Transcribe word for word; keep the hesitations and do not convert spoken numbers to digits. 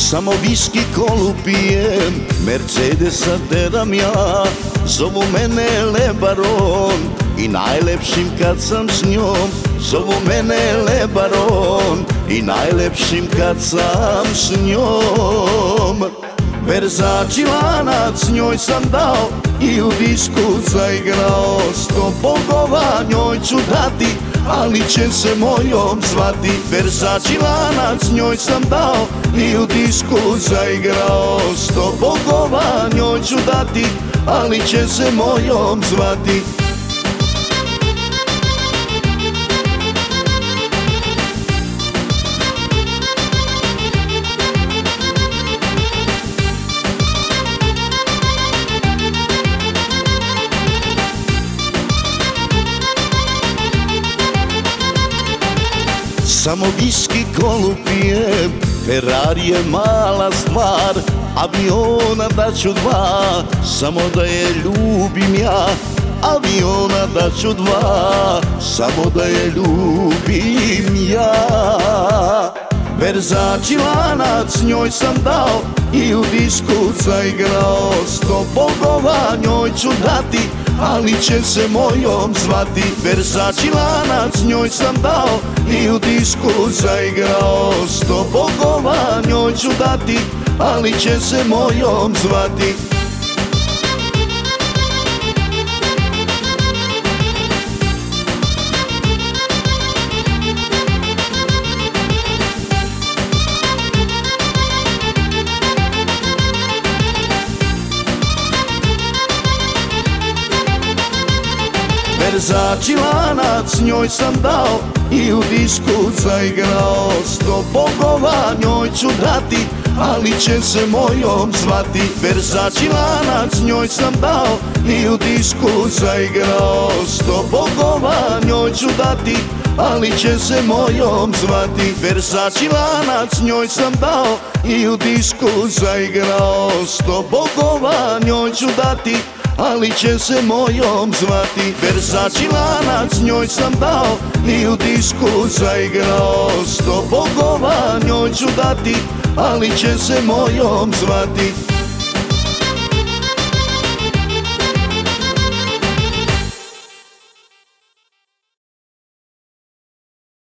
Samo viski kolu pijem, Mercedesa teram ja. Zovu mene Lebaron i najlepšim kad sam s njom. Zovu mene Lebaron i najlepšim kad sam s njom. Versace lanac njoj sam dao i u disku zaigrao. Sto bogova njoj ću dati, ali će se mojom zvati. Versace lanac njoj sam dao i u disku zaigrao. Sto bogova njoj ću dati, ali će se mojom zvati. Samo viski kolu pijem, Ferrari je mala stvar. Aviona daću dva, samo da je ljubim ja. Aviona daću dva, samo da je ljubim ja. Versace lanac njoj sam dao i u disku zaigrao. Sto bogova njoj ću dati, ali će se mojom zvati. Versace lanac njoj sam dao i u disku zaigrao. Sto bogova njoj ću dati, ali će se mojom zvati. Versace lanac njoj sam dao i u disku zaigrao. Sto bogova njoj ću dati, ali će se mojom zvati. Versace lanac njoj sam dao i u disku zaigrao. Sto bogova njoj ću dati, ali će se mojom zvati. Versace lanac njoj sam dao i u disku zaigrao. Sto bogova njoj ću dati, ali će se mojom zvati. Versace lanac njoj sam dao i u disku zaigrao. Sto bogova njoj ću dati, ali će se mojom zvati.